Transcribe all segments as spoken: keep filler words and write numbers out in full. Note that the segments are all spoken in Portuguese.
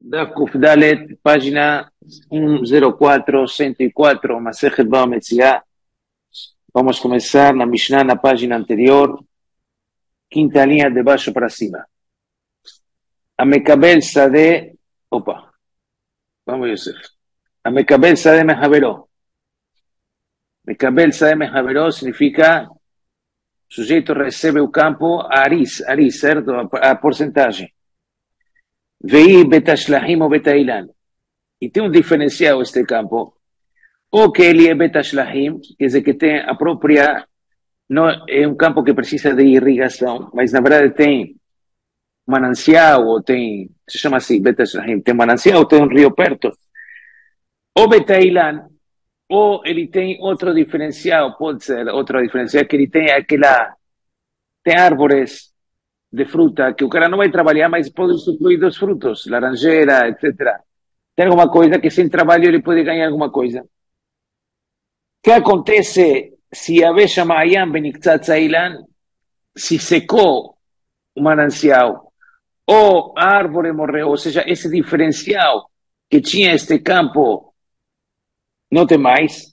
Daf Kuf Dalet, página ciento cuatro, ciento cuatro, Masejet Bava Metzia. Vamos a comenzar la Mishnah en la página anterior, quinta línea de baixo para cima. Amekabel Sade, opa, vamos Yosef. Amekabel Sade Mehaveró. Mekabel Sade Mehaveró significa sujeito recebe o campo a Aris, Aris, certo? A, a porcentagem. Vei betashlahim ou betailan. E tem um diferencial este campo. Ou que ele é betashlahim, quer dizer que tem a própria, não é um campo que precisa de irrigação, mas na verdade tem manancial, ou tem, se chama assim, betashlahim, tem manancial, ou tem um rio perto. Ou betailan, ou ele tem outro diferencial, pode ser outro diferencial, que ele tem aquela, tem árvores de fruta, que o cara não vai trabalhar, mas pode usufruir dos frutos, laranjeira, etcétera. Tem alguma coisa que sem trabalho ele pode ganhar alguma coisa. O que acontece se a Besha Ma'ayan Beniktzat Zailan, se secou o manancial, ou a árvore morreu, ou seja, esse diferencial que tinha este campo não tem mais,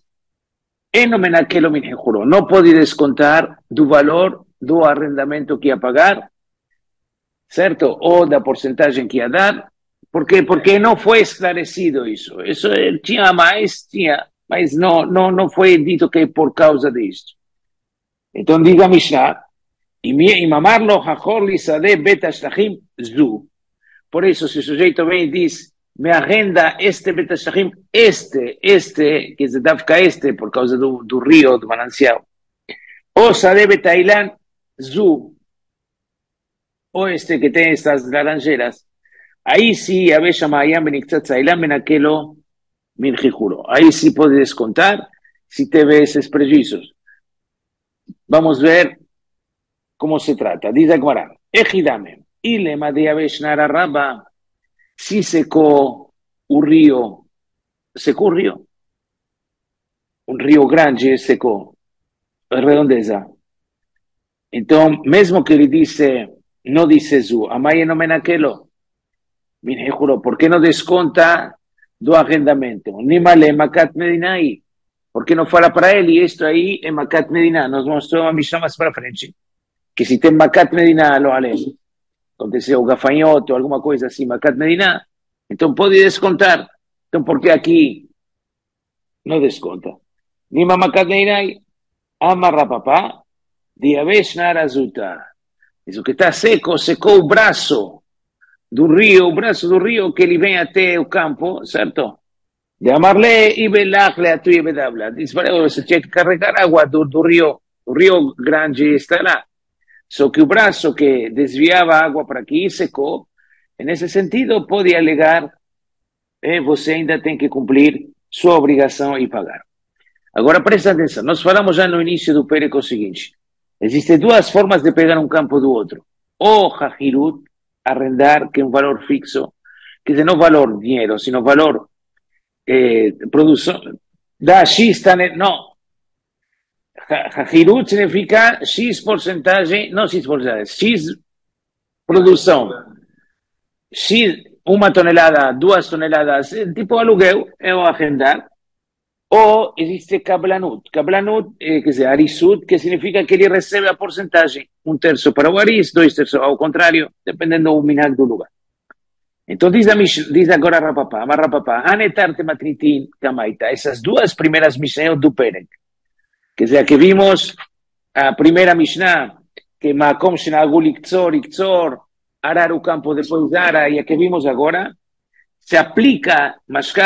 não pode descontar do valor do arrendamento que ia pagar, certo? Ou da porcentagem que ia dar. Por quê? Porque não foi esclarecido isso. Isso tinha mais, tinha, mas não, não, não foi dito que é por causa disso. Então, diga a Mishnah, e mamarlo hachor lisade betashtachim zu. Por isso, se o sujeito vem e diz, me arrenda este betashtachim, este, este, que deve ficar este, por causa do, do rio, do manancial. Ou sade betailan zu, ou este que tem estas laranjeiras, aí sim, a Besha Ma'ayan Beniktzat Zailan Menakelo Min Chijuro. Aí sim pode descontar se teve esses prejuízos. Vamos ver como se trata. Diz a Gemara, Ejidame, Ilema de Abeshnara Rabba, se secou o rio, secou o rio, um rio grande secou, redondeza. Então, mesmo que ele disse, não disse Zu, Amaye no Menakelo, Min Chijuro, por que não desconta do arrendamento? Nimale Makat Medinai, por que não fala para ele, isto aí é Makat Medina, nós mostramos a Mishnah mais para frente, que se tem Makat Medina, lo além, aconteceu gafanhoto, alguma coisa assim, Makat Medina, então pode descontar. Então por que aqui não desconta? Nima Makat Medinai, Amarra Papá, Diabesh Narazuta, isso que está seco, secou o braço do rio, o braço do rio que ele vem até o campo, certo? De amarle e belachle a tu e bedabla. Diz para você tinha que carregar água do, do rio, o rio grande está lá. Só que o braço que desviava a água para aqui secou. Nesse sentido, pode alegar, eh, você ainda tem que cumprir sua obrigação e pagar. Agora presta atenção, nós falamos já no início do Pérec o seguinte: existem duas formas de pegar um campo do outro. Ou Hahirut, arrendar, que é um valor fixo, quer dizer, não valor dinheiro, sino valor eh, produção, da X, não. Hahirut significa X porcentagem, não X porcentagem, X produção. X, uma tonelada, duas toneladas, tipo aluguel, é o arrendar. Ou existe Kablanut. Kablanut, eh, quer dizer, Arisut, que significa que ele recebe a porcentagem. Um terço para o Aris, dois terços ao contrário, dependendo do minhag do lugar. Então, diz, a, diz agora a Rapapá, a Rapapá, Anetarte Matritin Kamaita, essas duas primeiras Mishnayot do Pérec. Quer dizer, que vimos a primeira Mishnah, que Makom Shenagul Iktzor, Iktzor, arar o campo, depois ara, e a que vimos agora, se aplica,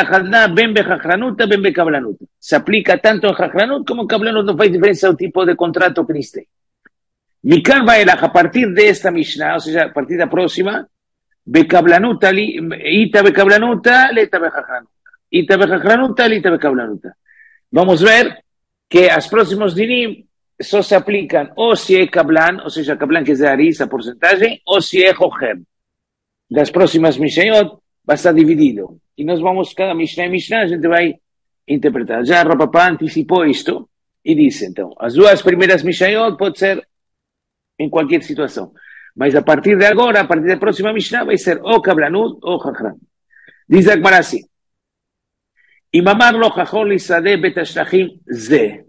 se aplica tanto en Jajranut como en Kablanut, no faz diferença o tipo de contrato que eles têm. Mikan Baelach, a partir desta Mishnah, ou seja, a partir da próxima, Bekablanuta, Ita Bekablanuta, Leta Bejajranuta. Ita Bejajranuta, Lita Bekablanuta. Vamos ver que as próximos dinim só se aplicam ou se é Kablan, ou seja, Kablan que é de Aris, a porcentagem, ou se é Jocher. Das próximas Mishnayot, vai estar dividido. E nós vamos, cada Mishnah e Mishnah, a gente vai interpretar. Já Rapapá antecipou isto e disse, então, as duas primeiras Mishnayot pode ser em qualquer situação. Mas a partir de agora, a partir da próxima Mishnah, vai ser ou Kablanut ou Jajran. Diz a Gemara assim, Imamar lo chachol isadeh betashlachim ze.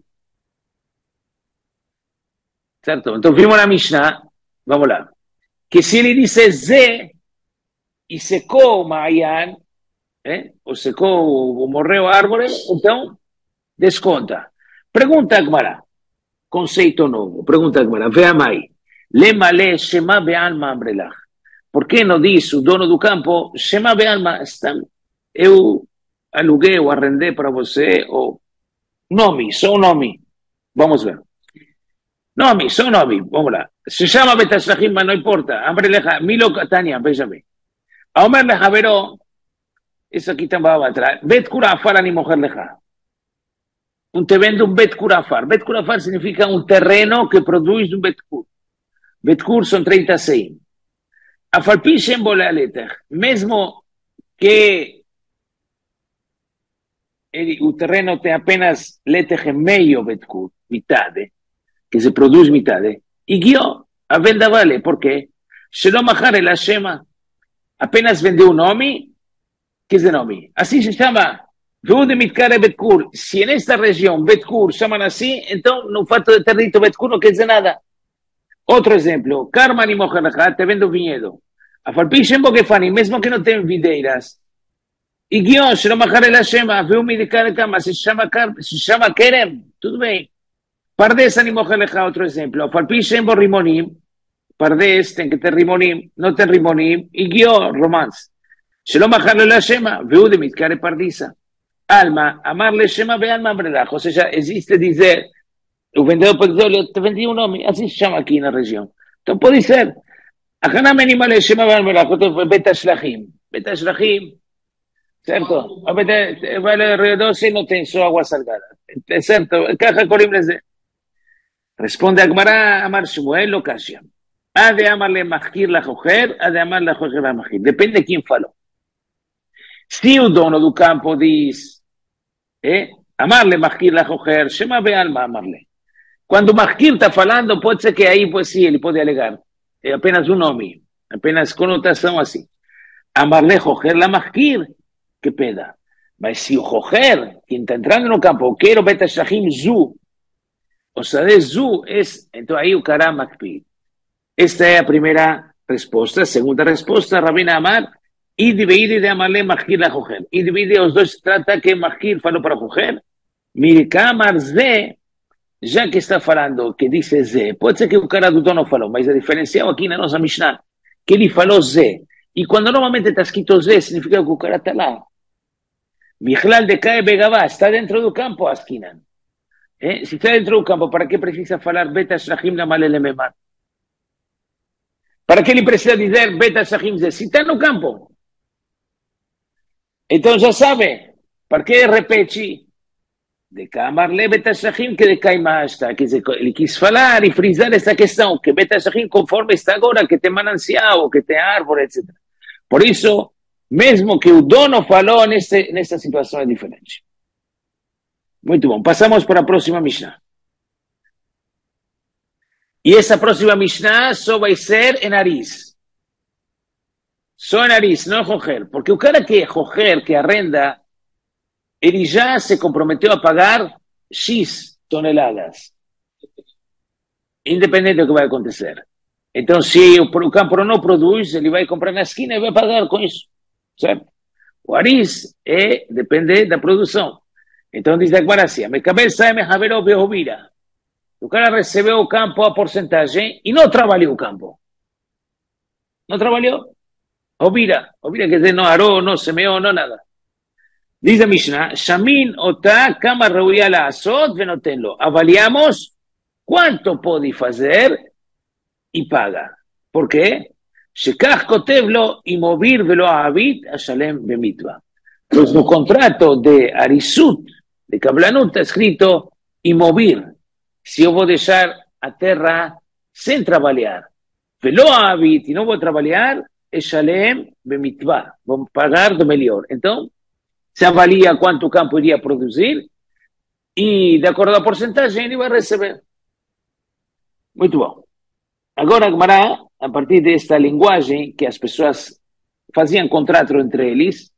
Certo? Então vimos na Mishnah, vamos lá, que se ele disse ze e secou o Ma'ayan, eh? ou secou, ou morreu a árvore, então desconta. Pergunta a Gemara, conceito novo, pergunta a Gemara, vea mais, lema le shema be'alma amrelach. Por que não diz o dono do campo, shema be'alma, eu aluguei ou arrendei para você, ou nome, só um nome. Vamos ver. Nome, só um nome, vamos lá. Se chama betashlachim, mas não importa. Amrelecha, milo Tania, veja bem. A Omer lecha veró, isso aqui também vai atrás. Bet kurafar ani moher lecha. Um te vende um bet kurafar. Bet kurafar significa um terreno que produz um bet kur. Bet kur são trinta e seis. A falpi shem bo lealeter. Mesmo que ele, o terreno tem apenas letech meio bet kur, metade, que se produz metade, e guiou, a venda vale. Por quê? Se não machar ela chama, apenas vendeu o nome, que é nome. Assim se chama, Veude mitkare betkur. Se nesta região betkur chamam assim, então no fato de ter dito betkur não quer dizer nada. Outro exemplo, Karman e Moherachat, te vendo vinhedo. A falpichem que fani, mesmo que não tem videiras, e guion, se não machar ela chama, veu me de cama, se chama, se chama Kerem, tudo bem. Pardes ani Moherachat, outro exemplo. A falpichem bo rimonim, Pardes tem que ter rimonim, não tem rimonim, e guion, romance. Se não machar ela chama, veu de mitkare pardisa. Alma, amarle chama ve alma amrelach, ou seja, existe dizer, o vendedor pode dizer, olha, te vendi um nome, assim se chama aqui na região. Então pode ser, achanam animale chama ve alma amrelach, betashlachim, betashlachim, certo? A vale alrededor se não tem só água salgada, certo? Caja corim leze. Responde a Gemara, amar Shmuel, lo kasha. Ha de amarle machkir la jocher, ha de amarle jocher la machkir. Depende de quem falou. Se o dono do campo diz, eh, amarle machkir la jocher, chama be alma amarle. Quando o machkir está falando, pode ser que aí, pues sim, ele pode alegar. É apenas um nome, apenas conotação assim. Amarle jocher la machkir, que peda. Mas se o jocher, quem está entrando no campo, quero betashlachim zu, ou seja, zu, é, então aí o cara makpid. Esta é a primeira resposta. A segunda resposta, Rabina Amar, e divide de amarle machkir la jocher. E divide os dois, trata que machkir falou para jocher. Mirkamar ze, já que está falando, que diz ze, pode ser que o cara do dono falou, mas a diferencial aqui na nossa Mishnah, que ele falou ze. E quando normalmente está escrito ze, significa que o cara está lá. Michlal de Kae Begavá, está dentro do campo, Askinan. Eh? Se está dentro do campo, para que precisa falar Beta Shachim na Malele Memar? Para que ele precisa dizer Beta Shachim ze? Se está no campo. Então já sabe, para que repete de Kamarle Betashachim que de Kaimasta, que ele quis falar e frisar essa questão, que Betashachim conforme está agora, que tem manancial, que tem árvore, etcétera. Por isso, mesmo que o dono falou, nesse, nessa situação é diferente. Muito bom, passamos para a próxima Mishnah. E essa próxima Mishnah só vai ser em nariz. Só em nariz, não jocher. Porque o cara que é jocher, que arrenda, ele já se comprometeu a pagar X toneladas. Independente do que vai acontecer. Então, se o campo não produz, ele vai comprar na esquina e vai pagar com isso. Certo? O ariz é, depende da produção. Então, diz a Gemara assim, me cabeça me javerou beovira. O cara recebeu o campo a porcentagem e não trabalhou o campo. Não trabalhou? Ovira. Ovira quer dizer, não arou, não semeou, não nada. Diz a Mishnah, Shamin otá kama reuia la asot venotenlo. Avaliamos quanto pode fazer e paga. Por quê? Shekach kotevlo imovir velo ahavit ashalem bemitva. Pues no contrato de Arisut, de Kablanut, está escrito imovir. Se eu vou deixar a terra sem trabalhar, velo ahavit, e não vou trabalhar, ashalem bemitva. Vamos pagar do melhor. Então, se avalia quanto o campo iria produzir e, de acordo com a porcentagem, ele vai receber. Muito bom. Agora, a partir desta linguagem que as pessoas faziam contrato entre eles,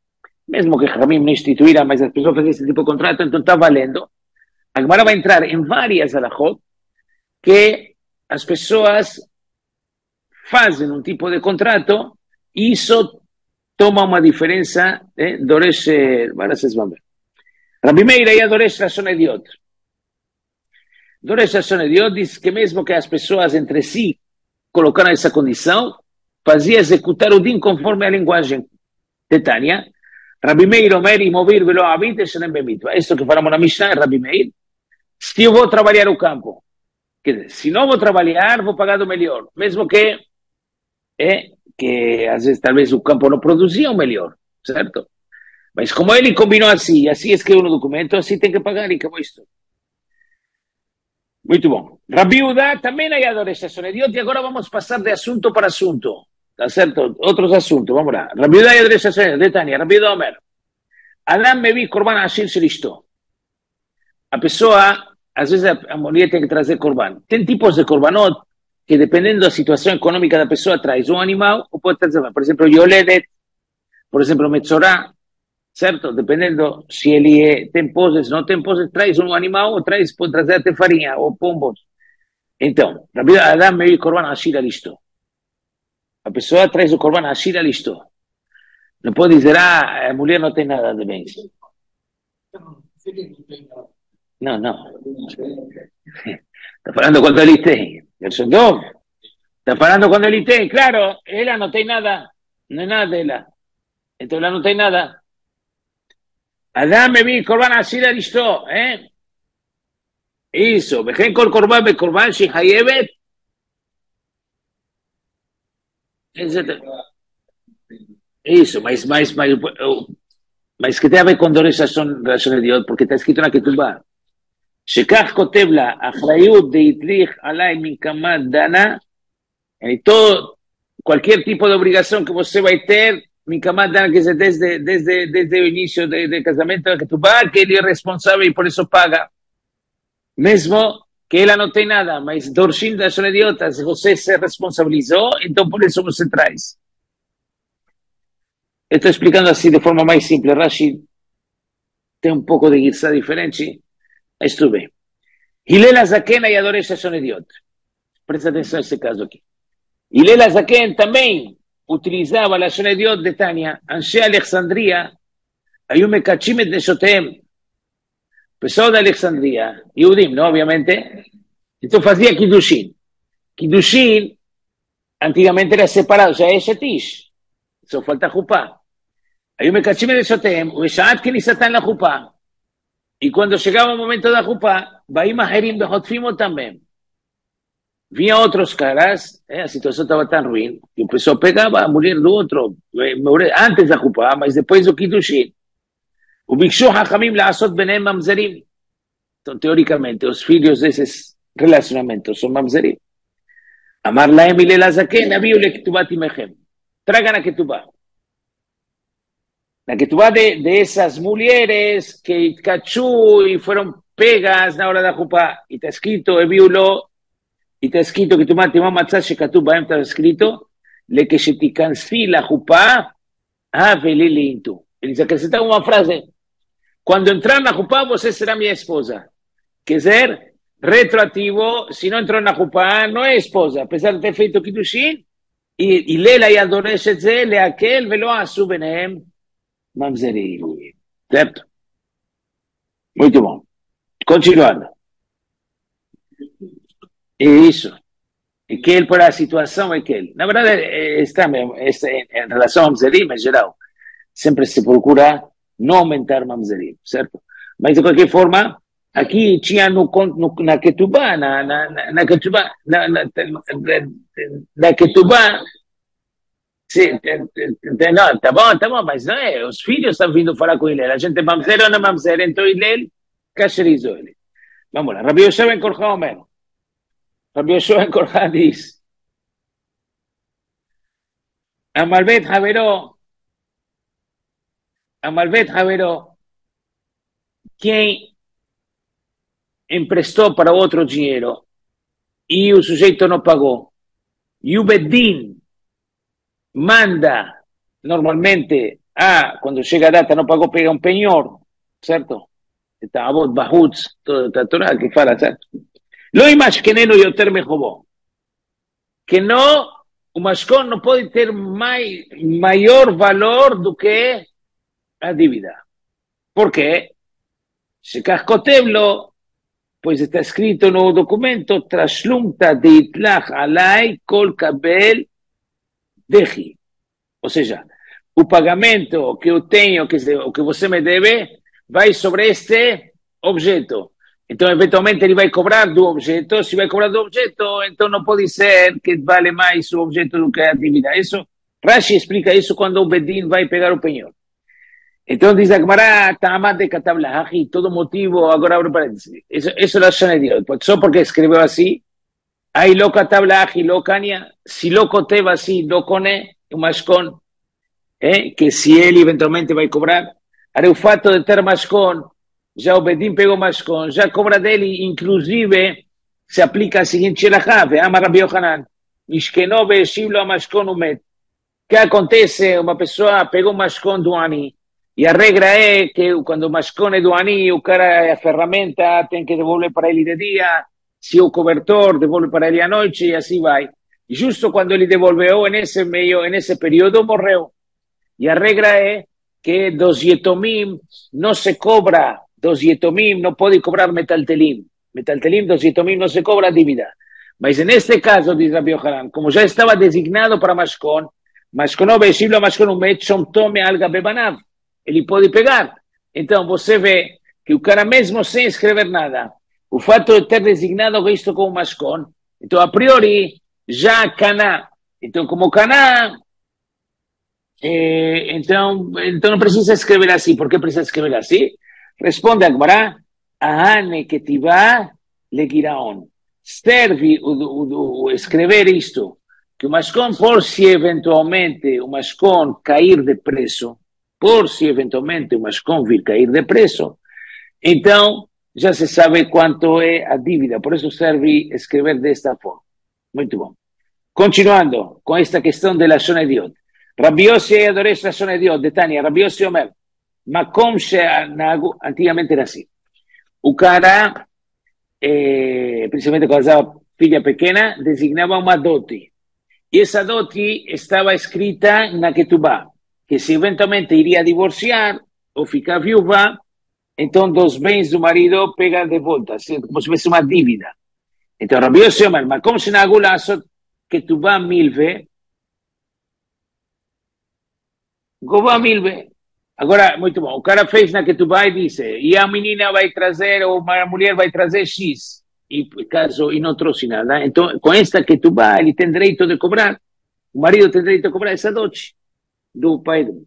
mesmo que Ramim não instituíra, mas as pessoas fazem esse tipo de contrato, então está valendo. A Gemara vai entrar em várias alahot que as pessoas fazem um tipo de contrato e isso toma uma diferença, eh, Doresh, agora vocês vão ver. Rabi Meir aí Doresh Rashon Ediot. Doresh Rashon Ediot diz que mesmo que as pessoas entre si colocaram essa condição, fazia executar o din conforme a linguagem de Tânia. Rabi Meir Omer Imovir Velo Abit Eshenem Bemitva. Isto que falamos na Mishnah é Rabi Meir. Se eu vou trabalhar o campo, quer dizer, se não vou trabalhar, vou pagar do melhor, mesmo que é que às vezes talvez o campo não produzia o melhor, certo? Mas como ele combinou assim, assim escreveu no documento, assim tem que pagar e acabou isto. Muito bom. Rabi Udá também aí adora esta sonediot e agora vamos passar de assunto para assunto, tá certo? Outros assuntos, vamos lá. Rabi Udá adora esta sonediot, de Tânia, Rabi Udá Omer. Adam me vi korban ashir shelisto. A pessoa, às vezes a mulher tem que trazer korban. Tem tipos de korbanot que dependendo da situação econômica da pessoa traz um animal ou pode trazer, por exemplo, yoledet, por exemplo, metzorá, certo? Dependendo se ele é, tem poses, não tem poses, traz um animal ou traz, pode trazer até farinha ou pombos. Então, Rabi Adam me vi korban ashir listo. A pessoa traz o korban ashir listo. Não pode dizer, ah, a mulher não tem nada de bens. Não, não. Está falando quando ele tem. Está falando quando ele tem. Claro, ela não tem nada. Não é nada dela. Então ela não tem nada. Adam me vi korban ashir listo. ¿Eh? Isso. Vejen kol korban be korban shi hayevet. Isso, mas, mas, mas, mas que tem a ver com Doresh Rashon Ediot, porque está escrito na Ketubá. Shekach kotev la achrayut de itrich alay min kamad dana, e todo, qualquer tipo de obrigação que você vai ter, min kamad dana, quer dizer, desde, desde, desde o início do de, de casamento da Ketubá, que ele é responsável e por isso paga. Mesmo que ela não tem nada, mas Dorshin Rashon Ediot, se você se responsabilizou, então por isso você traz. Estou explicando assim de forma mais simples. Rashi tem um pouco de guisa diferente, mas tudo bem. Hillel Azaken e Doresh Rashon Ediot. Presta atenção nesse caso aqui. Hillel Azaken também utilizava a Rashon Ediot de Tânia. Anshe Alexandria, היו מקדשים את נשותיהם. Pessoal da Alexandria, Yehudim, não, obviamente. Então fazia Kiddushin. Kiddushin, antigamente era separado, já é Shetish. Só falta Jupá. היו מקדשים את נשותיהם, ובשעת כניסתן לחופה. E quando chegava o momento da Jupá, באים אחרים וחוטפים אותם מהם. Vinha outros caras, eh, a situação estava tão ruim, que o pessoal pegava a mulher do outro, antes da Jupá, mas depois do Kiddushin. וביקשו חכמים לעשות ביניהם ממזרים. Então, teoricamente, os filhos desses relacionamentos são mamzerim. אמר להם הלל הזקן, הביאו לכתובת אמכם. Tragam a ketubá. La ketubá de, de esas mulheres que cachu y fueron pegas na hora da Jupá. Y está escrito, eviulo, y está escrito que tu mate mamá tzash ketubá, está escrito, le que se te cansi la Jupá, ah, velele intu. Eles acrescentavam uma frase, quando entrar na Jupá, você será minha esposa. Quer dizer, retroativo, se não entrou na Jupá, não é esposa. Apesar de ter feito Kiddushin, e lela e adoresh את זה, להקל ולא עשו ביניהם ממזרים. Certo? Muito bom. Continuando. É isso. E que ele, por a situação, é que ele. Na verdade, está mesmo, em relação a mamzerim, em geral, sempre se procura não aumentar mamzerim, certo? Mas, de qualquer forma, aqui tinha no, no, na Ketubá, na, na, na Ketubá, na, na, na, na Ketubá, sim, não, tá bom, tá bom, mas não é, os filhos estão vindo falar com ele, a gente é mamzer ou não mamzer, então ele cacherizou ele. Vamos lá, Rabi Yoshua ben Korcha Omer, Rabi Yoshua ben Korcha diz, Amalbet Haveró, Amalbet Haveró, quem emprestou para outro dinheiro e o sujeito não pagou, e o Bedin manda normalmente Ah, quando chega a data não pagou, pega um penhor, certo? Está a voz, bahutz, toda a Torá que fala, certo? Lo imaskeneno yoter mehobó. Que não, o mascom não pode ter mai, maior valor do que a dívida. Por quê? Se cascoteblo, pois está escrito no documento, traslumta de itlach alai kol kabel deji. Ou seja, o pagamento que eu tenho, que, o que você me deve, vai sobre este objeto. Então, eventualmente, ele vai cobrar do objeto. Se vai cobrar do objeto, então não pode ser que vale mais o objeto do que a dívida. Isso, Rashi explica isso quando o Bedin vai pegar o penhor. Então, diz a Gemara, Ta'amad de Katabla, todo motivo, agora abre parênteses. Isso, isso é a Shana de Dios. Só porque escreveu assim, aí lo Katabla, lo Kanya, se lo coteva assim, lo cone, o mascon, eh, que se ele eventualmente vai cobrar, era o fato de ter mascon, já o Bedin pegou mascon, já cobra dele, inclusive, se aplica a seguinte Shelachá, ama Rabbi Yohanan, Mishkeno ve'eshivlo a mascon umet. O que acontece? Uma pessoa pegou mascon do ani, e a regra é que quando o mascon é do ani, o cara, a ferramenta tem que devolver para ele de dia, se o cobertor devolve para ele à noite, e assim vai. E justo quando ele devolveu, nesse meio, nesse período, morreu. E a regra é que dos yetomim não se cobra, dos yetomim não pode cobrar metaltelim. Metaltelim, dos yetomim não se cobra dívida. Mas neste caso, diz Rabbi Yohanan, como já estava designado para mascon, mascon ve'eshivlo a mascon umet, shomtome al gabe banav. Ele pode pegar. Então, você vê que o cara mesmo sem escrever nada, o fato de ter designado isto como mascon, então, a priori, já caná. Então, como caná, eh, então, então não precisa escrever assim. Por que precisa escrever assim? Responde a Gemara, ahane ketivá legiraon. Serve o, o, o escrever isto, que o mascon, por se eventualmente o mascon cair de preço, por se eventualmente o mascon vir cair de preço, então já se sabe quanto é a dívida. Por isso serve escrever desta forma. Muito bom. Continuando com esta questão de Lashon Hediot. Rabbi Yossi adoresh Lashon Hediot, de Tânia. Rabbi Yossi Omer, Makom she'anagu, antigamente era assim. O cara, eh, principalmente quando era filha pequena, designava uma dote. E essa dote estava escrita na Ketubá, que se eventualmente iria divorciar ou ficar viúva, então dos bens do marido pega de volta, como se fosse uma dívida. Então, Rabbi Yossi Omer, Makom she'anagu la'asot Ketubá milve, Gová milve. Agora, muito bom, o cara fez na Ketubá e disse, e a menina vai trazer, ou a mulher vai trazer X, e caso, e não trouxe nada. Então, com esta Ketubá, ele tem direito de cobrar, o marido tem direito de cobrar essa dote do pai dele.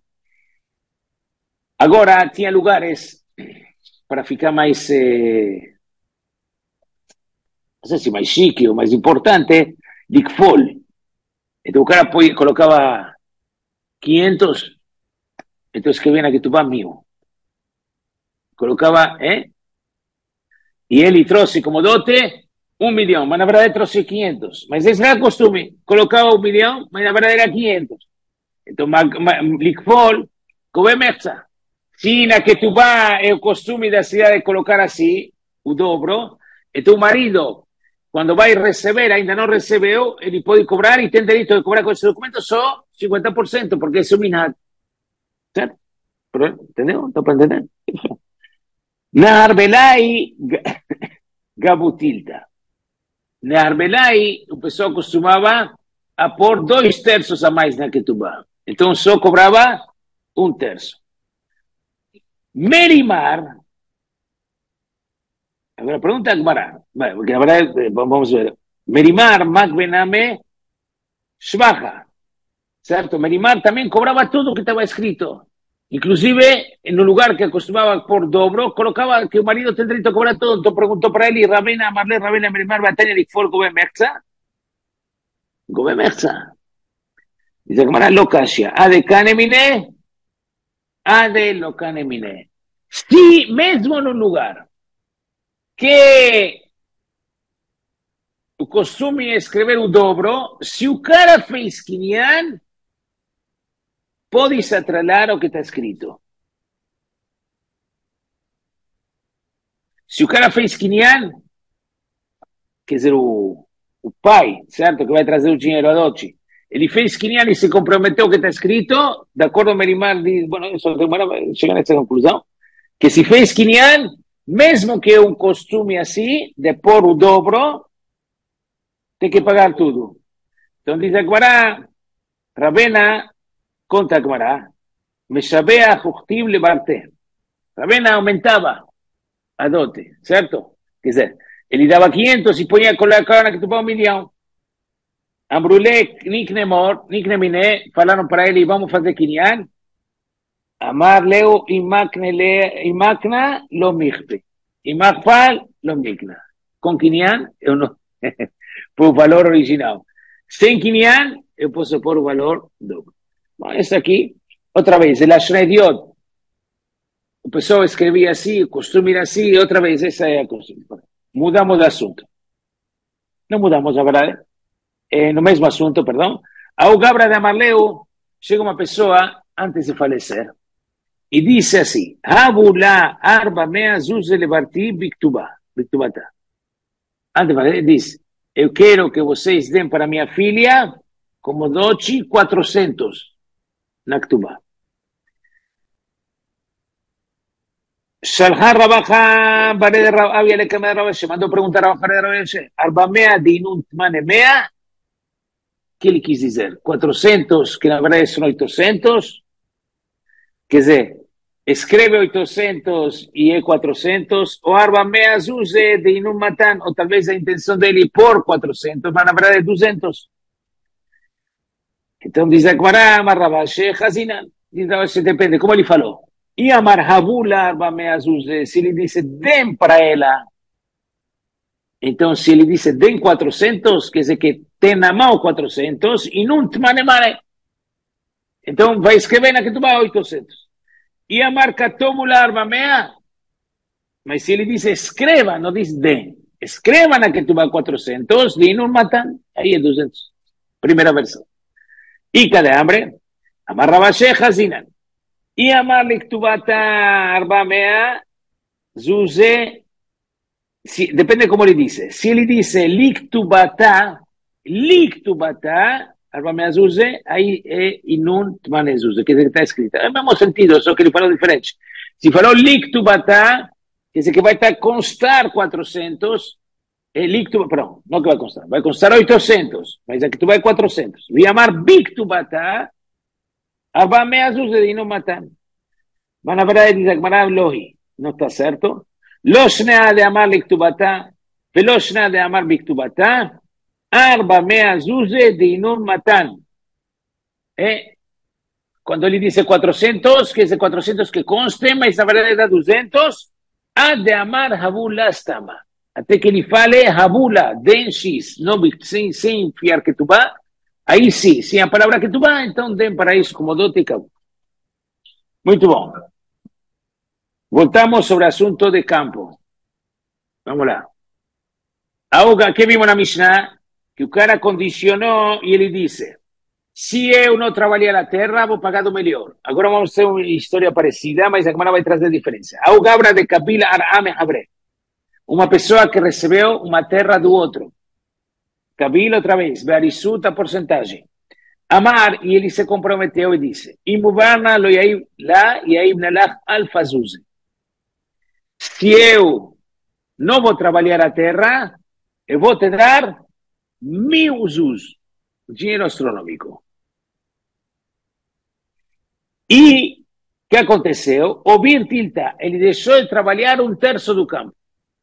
Agora, tinha lugares, para ficar mais, eh, não sei se mais chique ou mais importante, de Kfol. Então, o cara colocava quinhentos, então escrevia na Ketubá mil. Colocava, eh? E ele trouxe como dote um milhão, mas na verdade trouxe quinhentos. Mas esse era o costume. Colocava um milhão, mas na verdade era quinhentos. Então, Likfol, Kobemerza. Se na Ketubá é o costume da cidade de colocar assim, o dobro, então o marido, quando vai receber, ainda não recebeu, ele pode cobrar e tem direito de cobrar com esse documento só cinquenta por cento, porque é o minhag. Certo? Entendeu? Dá para entender? Na Arbelai, Gabutilta. Na Arbelai, o pessoal costumava a pôr dois terços a mais na Ketubá. Então só cobrava um terço. Merimar, agora pergunta a Gemara, porque na verdade, vamos ver. Merimar, Magbename, Shvaha. Certo? Merimar também cobrava tudo o que estava escrito. Inclusive, no lugar que acostumaba por dobro, colocaba que el marido tendría que cobrar todo. Entonces preguntó para él, y Rabena, Marle, Rabena, Merimar, Batania, y fue Gobe Merza. Gobe Merza. Dice que Mara lo casia. A de Canemine, a de lo Canemine. Si mesmo en un lugar que o costume é escrever o dobro, se o cara fez quinhão, puedes atralar lo que está escrito. Si o cara fez quinhão, quer dizer, o, o pai, certo, que vai trazer o dinheiro a dote, ele fez quinhão e se comprometeu que está escrito, de acordo com o Merimar, diz, bueno, eu só tenho chegar nessa conclusão, que se fez quinhão, mesmo que é um costume assim, de pôr o dobro, tem que pagar tudo. Então diz a Gemara, Rabena, conta a Gemara, Meshabea Juchtiv Lebarte. Rabena aumentava a dote, certo? Quer dizer, ele dava quinhentos e punha com a cara que tu um milhão. Ambrulé, Niknemor, Niknemine, falaram para ele, vamos fazer quinhão. Amar Leo, Imakna, lo michpe. Imakpal, lo mikna. Com quinhão, eu não... por o valor original. Sem quinhão, eu posso pôr o valor dobro. Bom, essa aqui, outra vez, el Ashrediot. O pessoal escrevia assim, costume assim, outra vez, essa é a costume. Mudamos de assunto. Não mudamos, a verdade. É, no mesmo assunto, perdão. Ao Gabra de Amarleu, chega uma pessoa antes de falecer e disse assim, Habula arba mea zuze levarti biktuba, biktubata. Antes de falecer, diz, eu quero que vocês deem para minha filha como dote quatrocentos na ktubá. Shalha Rabaha, Baré de Rabia le Kame de Rabashe, mandou perguntar a Baré de Rabashe, arba mea dinut mane mea, que ele quis dizer? quatrocentos, que na verdade são oitocentos, quer dizer, escreve oitocentos e é quatrocentos, ou arba mea zuze de inum matan, ou talvez a intenção dele por quatrocentos, mas na verdade é duzentos. Então diz a Gemara, Amar Rabashe, Hazinan, diz a Rabashe, depende, como ele falou. E Amar Habula arba mea zuze, se ele disse, dem para ela. Então, se ele disse, dem quatrocentos, quer dizer que tem na mão quatrocentos, e não te mane mane. Então, vai escrever na que tu vai oitocentos. E a marca tomula arba mea, mas se ele diz escreva, não diz den. Escreva na que tu vai quatrocentos, e não matan, aí é duzentos. Primeira versão. E cadê hambre? Amar Rabashe Hazinan. E amar liktubata arba mea, zuze, si, depende como ele diz. Se ele diz liktubata, liktubata, arba mea zuze, aí é inun tmane zuze, quer dizer que está escrito. É o mesmo sentido, só que ele falou diferente. Se falou liktubata, quer dizer que vai estar constar quatrocentos, é liktubata, perdão, não que vai constar, vai constar oitocentos, mas aqui tu vai quatrocentos. Vi amar biktubata, arba mea zuze de inun matan. Mas na verdade diz a Gemara lohi, não está certo? Lo shnea de amar liktubata, velo shnea de amar biktubata, arba mea zuze de inun matan. É, quando ele diz quatrocentos, que é quatrocentos que conste, mas na verdade dá duzentos, há de amar habula stama. Até que ele fale habula, den x, não, sem, sem enfiar que tu vá, aí sim, sem a palavra que tu vá, então den para isso como dote e acabou. Muito bom. Voltamos sobre o assunto de campo. Vamos lá. Ahora, ¿qué vimos na Mishnah? Que o cara condicionou e ele disse, se eu não trabalhar a terra, vou pagar do melhor. Agora vamos ter uma história parecida, mas a Gemara vai trazer diferença. Ao Gabra de Kapila Arame Habre. Uma pessoa que recebeu uma terra do outro. Kabila outra vez, Bearisut a porcentagem. Amar, e ele se comprometeu e disse, Imubarna lo yaib la yaib nalach alfazuze. Se eu não vou trabalhar a terra, eu vou te dar mil zuz, dinheiro astronômico. E o que aconteceu? O Bir Tilta, ele deixou de trabalhar um terço do campo.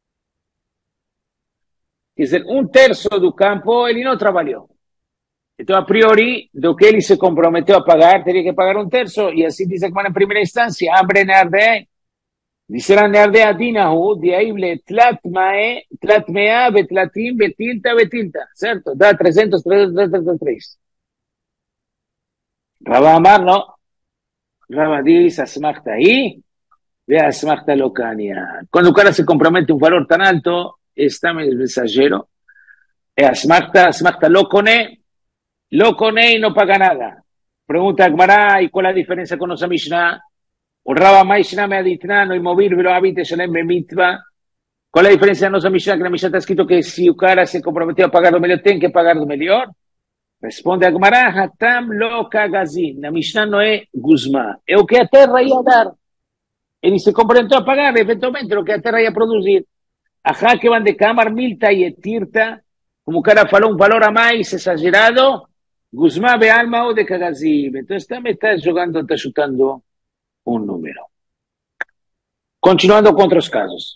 Quer dizer, um terço do campo ele não trabalhou. Então, a priori, do que ele se comprometeu a pagar, teria que pagar um terço. E assim diz que na primeira instância, abre nerde, disseram nerde adinahu, de aí tlat mae, tlat mea, betlatim, betilta, betilta. Certo? Dá trezentos, trezentos, trezentos, trezentos. Rabba Amar, não. Rabba diz, asmachta aí, ve asmachta locania. Quando o cara se compromete um valor tão alto, está mensageiro, é asmachta, asmachta locone, lo cone y no paga nada. Pregunta Agmará, ¿y cuál es la diferencia con nuestra Mishnah? O Rabba Maishna me aditna, no mover velo habite shalem bemitva. ¿Cuál es la diferencia de nuestra Mishnah? Que en la Mishnah está escrito que si un cara se comprometió a pagar lo mejor, tiene que pagar lo mejor. Responde Agmará, hatam lo kagazin. La Mishnah no es guzma, es lo que a terra ia dar. Ele se comprometeu a pagar, eventualmente, o que a terra ia produzir. Ajá, que van de cámara, milta e tirta, como o cara falou, um valor a mais exagerado, Guzmán be alma ou de Kagazib. Então, também está jogando, está chutando um número. Continuando com outros casos.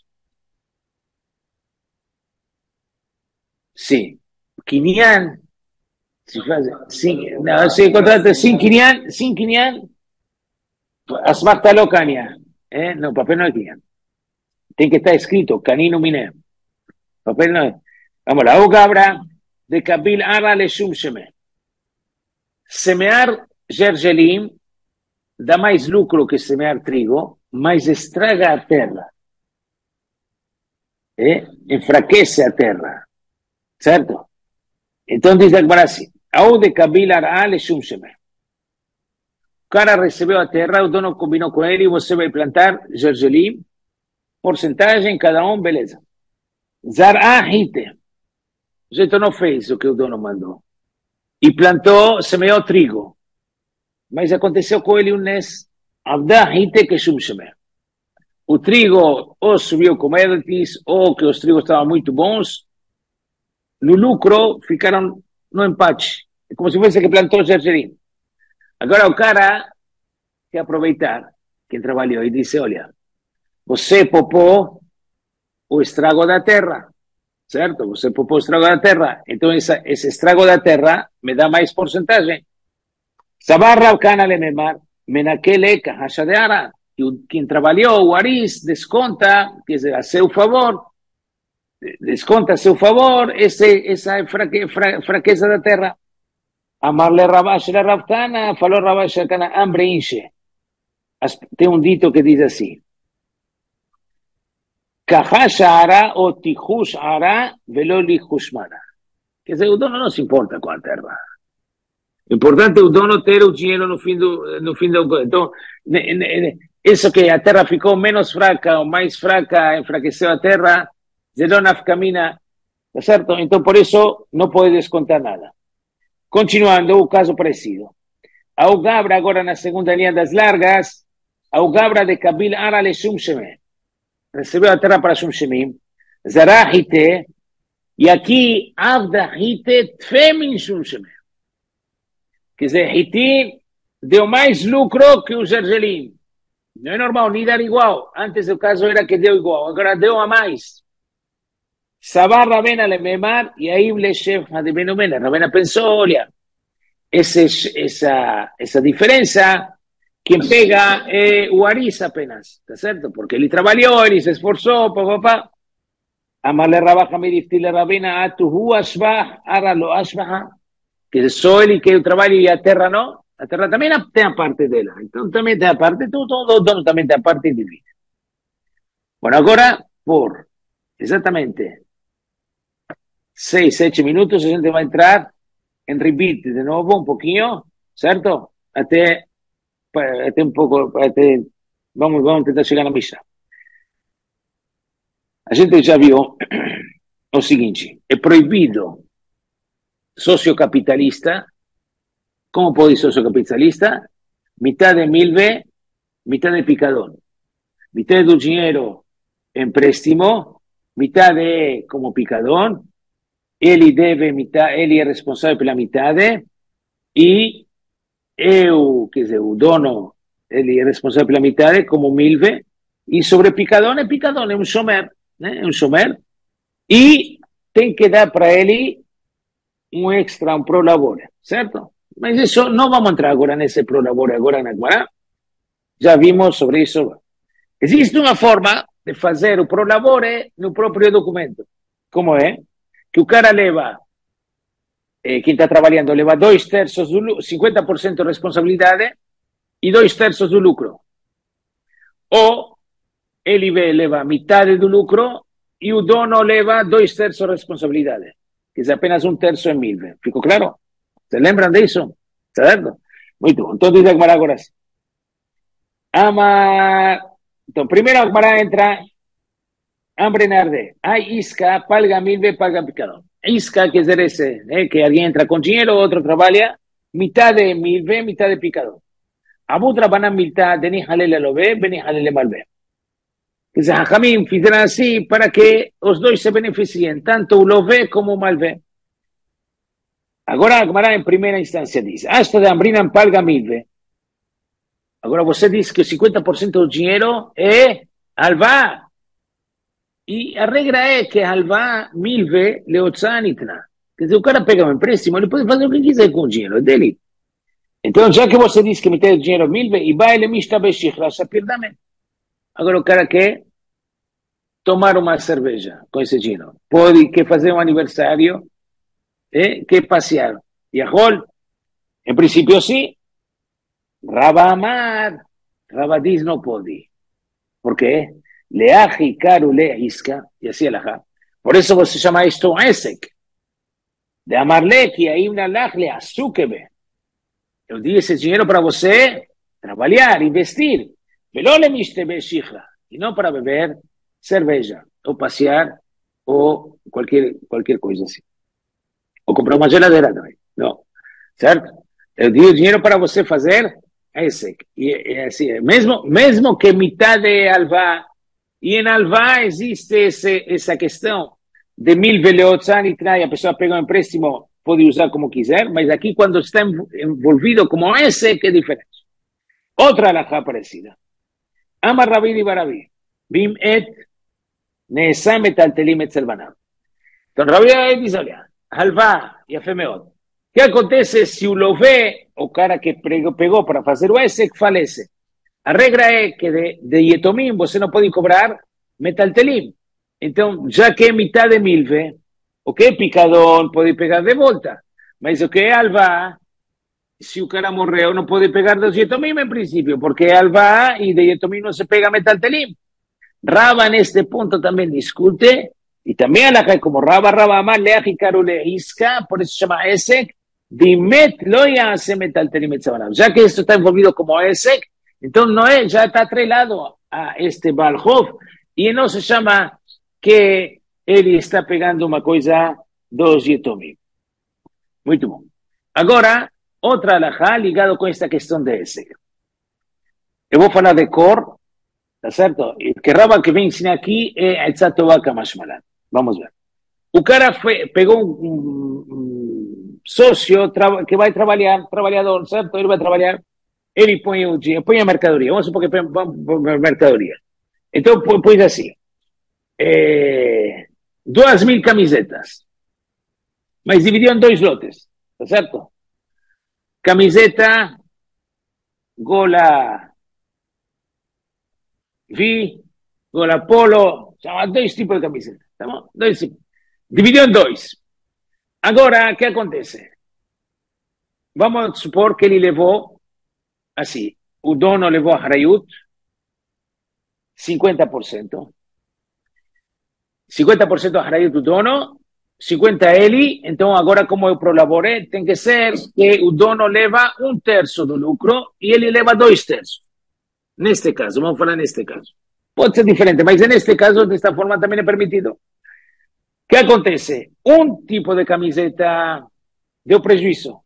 Sim. Kinyan, se faz, sim, não, se contrata sim Kinyan, sim Kinyan, asmachta lo Kanya. Eh? No, papel no é Kinyan. Tem que estar escrito, canino miné. Papel no es. Vamos lá, o Gabra de Kabil Ara le Shum Sheme. Semear gergelim dá mais lucro que semear trigo, mas estraga a terra. Eh? Enfraquece a terra. Certo? Então diz a Gabra assim, ao de Kabil Ara le Shum Sheme. O cara recebeu a terra, o dono combinou com ele, você vai plantar gergelim, porcentagem, cada um, beleza. Zar'a hite. O jeito não fez o que o dono mandou. E plantou, semeou trigo. Mas aconteceu com ele um nes. Avda hite que shum sheme. O trigo ou subiu commodities, ou que os trigos estavam muito bons. No lucro, ficaram no empate. É como se fosse que plantou gergelim. Agora o cara quer aproveitar, quem trabalhou, e disse, olha, você popou o estrago da terra, certo? Você popou o estrago da terra, então essa, esse estrago da terra me dá mais porcentagem. Sabarra o cana le memar, menaquele cajacha de ara, quem trabalhou, o Aris, desconta, quer dizer, a seu favor, desconta a seu favor esse, essa fraque, fra, fraqueza da terra. Amarle Rabash le Rabtana, falou Rabash le Cana, hambre enche. Tem um dito que diz assim, Kahash ara ou tihush ara velo lihush mana. Quer dizer, o dono não se importa com a terra. O importante é o dono ter o dinheiro no fim do... No fim do então, isso que a terra ficou menos fraca ou mais fraca, enfraqueceu a terra, zerona camina, tá certo? Então, por isso, não pode descontar nada. Continuando, o caso parecido. Ao Gabra, agora na segunda linha das largas, ao Gabra de Kabil Ara le Shum Sheme. Recebeu a terra para Shum Shemim, Zará Hite, e aqui, Avda Hite Tfemin Shum Sheme. Quer dizer, Hite deu mais lucro que o gergelim. Não é normal, nem dar igual. Antes o caso era que deu igual, agora deu a mais. Sabar Rabena le memar, e aí le chef de Benumena. Rabena pensou, olha, esse, essa, essa diferença, quem pega é o Aris apenas, tá certo? Porque ele trabalhou, ele se esforçou, papapá. Amarle Rabaja me diftile Rabena, atuhu ashbah, ara lo ashbah. Que só ele que o trabalho e a terra não. A terra também tem a parte dela. Então também tem a parte, todo o dono também tem a parte divina. Bom, agora, por exatamente seis, sete minutos, a gente vai entrar em repeat de novo, um pouquinho, certo? Até, até um pouco, até, vamos, vamos tentar chegar na Mishnah. A gente já viu o seguinte, é proibido sociocapitalista. Como pode ser sociocapitalista? Mitad de milve, mitad de picadón. Mitad do dinheiro empréstimo, mitad é como picadón. Ele deve metade, ele é responsável pela metade, e eu, quer dizer, o dono, ele é responsável pela metade, como milve, e sobre picadão é picadão, é um shomer, né? É um shomer, e tem que dar para ele um extra, um prolabore, certo? Mas isso, não vamos entrar agora nesse prolabore, agora na Guará, já vimos sobre isso. Existe uma forma de fazer o prolabore no próprio documento. Como é? Que o cara leva, eh, quem está trabalhando, leva dois terços, do, cinquenta por cento de responsabilidade e dois terços do lucro. Ou ele leva metade do lucro e o dono leva dois terços de responsabilidade, que é apenas um terço em mil. Ficou claro? Se lembram disso? Certo? Muito bom. Então diz a Gemara agora sim. Ama... Então, primeiro a Gemara entra... Hambre narde. Hay isca, paga milve, paga picador. Isca quer dizer esse, né? Que alguém entra com dinheiro, outro trabalha, metade milve, metade picador. Abu trabalha metade, nem halele love, nem halele malve. Quer dizer, Hachamim fizeram assim para que os dois se beneficiem, tanto o love como o malve. Agora a Gemara em primeira instância diz, hasta de Ambrinan paga milve. Agora você diz que cinquenta por cento do dinheiro é alvá. E a regra é que alvá milve leotzanitna. Quer dizer, o cara pega um empréstimo, ele pode fazer o que quiser com o dinheiro, é dele. Então, já que você diz que metade do dinheiro é milve, e vai ele mista bexichra, sapirdamen. Agora o cara quer tomar uma cerveja com esse dinheiro. Pode quer fazer um aniversário, é, quer passear. E a rol, em princípio sim. Raba amar, Raba diz não pode. Por quê? Leaji caro le isca, e assim ela. Por isso você chama isto um esek. De amarle, que aí uma lachle açúquebe. Eu dei esse dinheiro para você trabalhar, investir. Velole mistebe shihra. E não para beber cerveja, ou passear, ou qualquer, qualquer coisa assim. Ou comprar uma geladeira também. Não. Certo? Eu dei o dinheiro para você fazer esek. E é assim, mesmo, mesmo que metade é alvá, e em alvá existe esse, essa questão de mil veleotzan e trai, a pessoa pega um empréstimo, pode usar como quiser, mas aqui quando está envolvido como esse, que é diferente. Outra alajá parecida. Amar Rabi di Barabi, bim et neesam metaltelim et selvanam. Então Rabi diz, olha, alvá, e a femeot. O que acontece se o lové, o cara que pegou para fazer o esse, falece? A regra é que de, de Yetomim você não pode cobrar metaltelim. Então, já que é metade milve, o que é picador pode pegar de volta. Mas o que é alvá, se o cara morreu, não pode pegar dos Yetomim em princípio, porque é alvá e de Yetomim não se pega metaltelim. Raba neste ponto também discute, e também ela como Raba, Raba, Amar, Leaji, Caro, Leisca, por isso chama Esek, Dimet, Loya, se metaltelim et sabanam. Já que isso está envolvido como Esek, então não é, já está atrelado a este Balhov e não se chama que ele está pegando uma coisa dos Yetomim. Muito bom. Agora, outra alahá ligado com esta questão de esse. Eu vou falar de cor, tá certo? E que Raba que vem ensinar aqui é Etzatová Kamashmalan. Vamos ver. O cara foi, pegou um, um, um sócio que vai trabalhar, trabalhador, certo? Ele vai trabalhar. Ele põe o dinheiro, põe a mercadoria. Vamos supor que põe, põe a mercadoria. Então, põe assim. É, duas mil camisetas. Mas dividiu em dois lotes. Tá certo? Camiseta, gola V, gola polo. São dois tipos de camiseta. Tá bom? Dois tipos. Dividiu em dois. Agora, o que acontece? Vamos supor que ele levou assim, o dono levou a Harayut cinquenta por cento. cinquenta por cento a Harayut do dono, cinquenta por cento ele. Então, agora, como eu prolaborei, tem que ser que o dono leva um terço do lucro e ele leva dois terços. Neste caso, vamos falar neste caso. Pode ser diferente, mas neste caso, desta forma, também é permitido. O que acontece? Um tipo de camiseta deu prejuízo.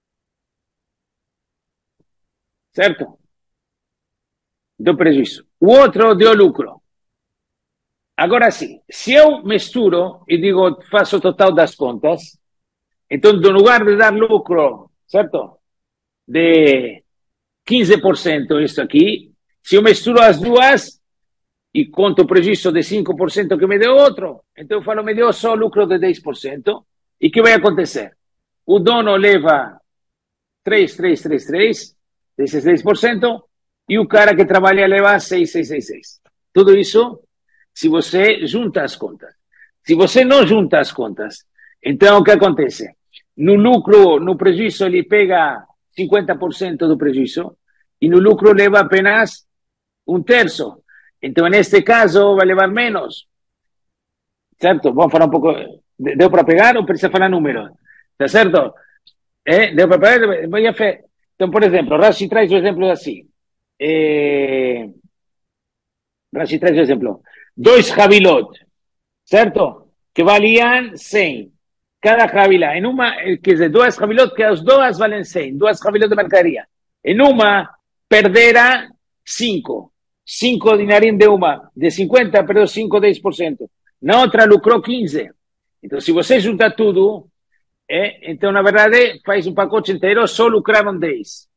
Certo? Deu prejuízo. O outro deu lucro. Agora sim, se eu misturo e digo, faço o total das contas, então, no lugar de dar lucro, certo? De quinze por cento, isso aqui, se eu misturo as duas e conto o prejuízo de cinco por cento que me deu outro, então eu falo, me deu só lucro de dez por cento, e o que vai acontecer? O dono leva três, três, três, três, desses dez por cento, e o cara que trabalha leva seis, seis, seis, seis. Tudo isso, se você junta as contas. Se você não junta as contas, então o que acontece? No lucro, no prejuízo, ele pega cinquenta por cento do prejuízo, e no lucro leva apenas um terço. Então, neste caso, vai levar menos. Certo? Vamos falar um pouco. Deu para pegar ou precisa falar número? Tá certo? É, deu para pegar? Então, por exemplo, Rashi traz o exemplo assim. É, Rashi traz o exemplo. Dois Havilot, certo? Que valiam cem. Cada Havilá. Em uma, quer dizer, duas Havilot, que as duas valem cem. Duas Havilot de mercadoria. Em uma, perdera cinco. cinco dinarim de uma. De cinquenta, perdeu cinco, dez por cento. Na outra, lucrou quinze. Então, se você junta tudo, é, então, na verdade, faz um pacote inteiro, só lucraram dez.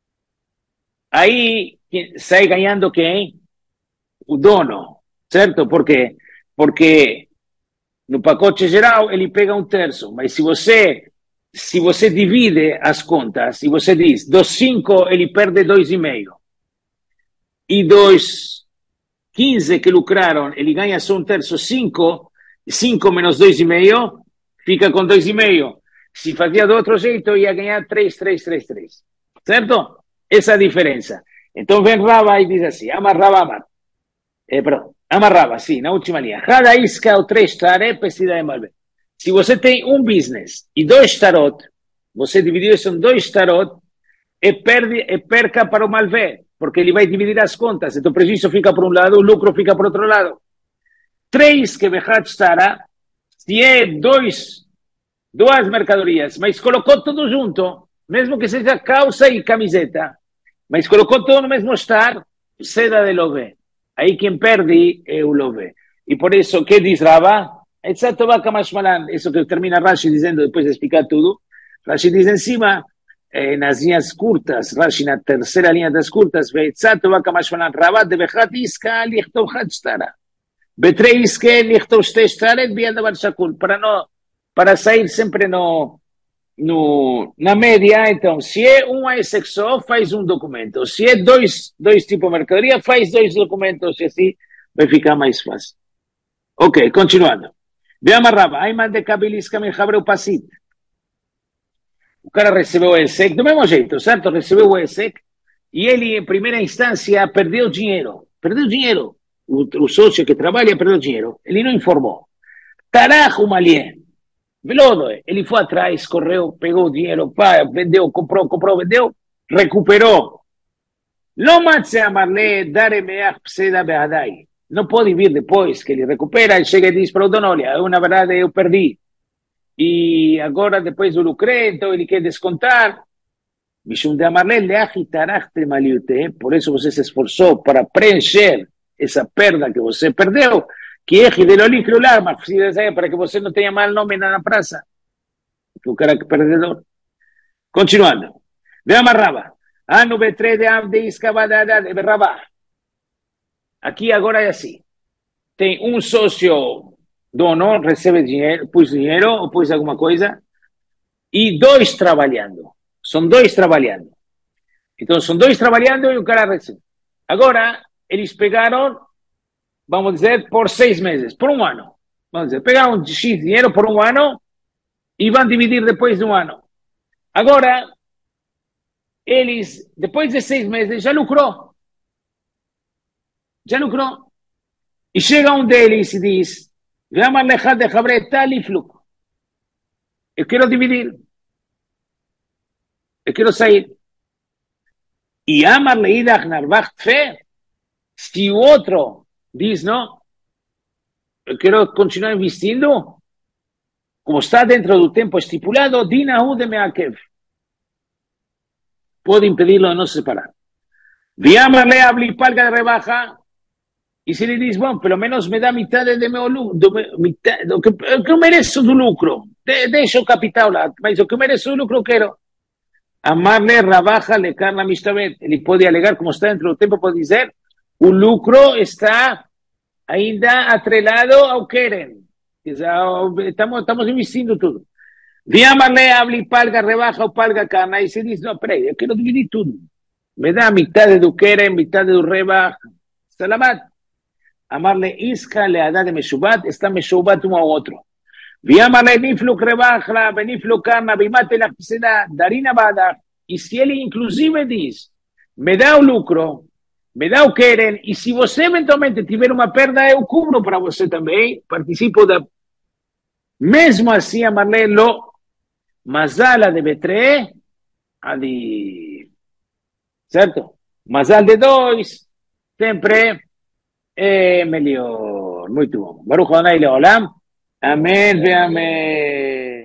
Aí, sai ganhando quem? O dono, certo? Por quê? Porque no pacote geral ele pega um terço, mas se você se você divide as contas e você diz dos cinco ele perde dois e meio e dos quinze que lucraram ele ganha só um terço, cinco, cinco menos dois e meio fica com dois e meio. Se fazia do outro jeito ia ganhar três, três, três, três, certo? Essa é a diferença. Então vem Rava e diz assim, ama Rava Amar. Eh, perdão, amarrava, sim, na última linha. Cada isca ou três taré precisa de malvé. Se você tem um business e dois tarot, você dividiu isso em dois tarot, e, perde, e perca para o malvé, porque ele vai dividir as contas. Então o prejuízo fica por um lado, o lucro fica por outro lado. Três que bechat estará, se é dois, duas mercadorias, mas colocou tudo junto, mesmo que seja calça e camiseta, mas colocou tudo no mesmo estar, seda de lové. Aí quem perde é o lové. E por isso, o que diz Rava? Exato, vaca mashmalan. Isso que termina Rashi dizendo, depois de explicar tudo. Rashi diz em cima, eh, nas linhas curtas, Rashi na terceira linha das curtas, exato, vaca mashmalan. Rava de bechat iska lichtov chat stara. Betre iske lichtov shte staret biadavar shakul. Para, não, para sair sempre no... No, na média, então, se é um A S só, faz um documento. Se é dois, dois tipos de mercadoria, faz dois documentos e assim vai ficar mais fácil. Ok, continuando. Ve amarrava. Ayman de Kabiliska me o Pasit. O cara recebeu o E S E C do mesmo jeito, certo? Recebeu o E S E C e ele, em primeira instância, perdeu dinheiro. Perdeu dinheiro. O, o sócio que trabalha perdeu dinheiro. Ele não informou. Tarajo malien. Velodo, ele foi atrás, correu, pegou o dinheiro, pá, vendeu, comprou, comprou, vendeu, recuperou. Não matse a Marlé, dar-me-a pseda beadai. Não pode vir depois que ele recupera e chega e diz para o dono, olha, eu, na verdade eu perdi. E agora depois eu lucrei, então ele quer descontar. Mishum de Amarlé, leachitarachtre maliute, por isso você se esforçou para preencher essa perda que você perdeu. Que é de lo licriolar, mas precisa saber para que você não tenha mal nome na praça. Que o cara que perdedor. Continuando. Ve amarrava. Ano betre de avde iscabadada de berrabá. Aqui agora é assim. Tem um sócio dono, recebe dinheiro, pôs dinheiro ou pôs alguma coisa, e dois trabalhando. São dois trabalhando. Então são dois trabalhando e o cara recebe. Agora, eles pegaram, vamos dizer, por seis meses, por um ano. Vamos dizer, pegaram X dinheiro por um ano e vão dividir depois de um ano. Agora, eles, depois de seis meses, já lucrou. Já lucrou. E chega um deles e diz, eu quero dividir. Eu quero sair. E Amar Leidach Narvach Tfe, se o outro diz, não, eu quero continuar investindo, como está dentro do tempo estipulado, Dinahu de Meakev. Pode impedi-lo de não se separar. Viamar le abli palga de rebaja, e se ele diz, bom, pelo menos me dá metade do meu lucro, do, metade, do que, o que eu mereço do lucro, de, deixa o capital lá, mas o que eu mereço do lucro eu quero. Amarle rebaja le carna mistabet. Ele pode alegar, como está dentro do tempo, pode dizer, o lucro está ainda atrelado ao querem. Estamos, estamos investindo tudo. Viamale abli palga rebaja ou palga carna, e se diz, não, peraí, eu quero dividir tudo. Me dá metade do querem, metade do rebaja. Salamat. Amarle isca le adá de meshubat, está meshubat um ao outro. Viamale nifluk rebaja, benifluk carna, bimate la pseda, darina bada. E se ele inclusive diz, me dá o lucro, me dá o querem, e se você eventualmente tiver uma perda, eu cubro para você também, participo da... Mesmo assim, amarle lo, mazala de betre, ali... certo? Mazal de dois, sempre é melhor. Muito bom. Baruch Adonai Leolam. Amém, amém.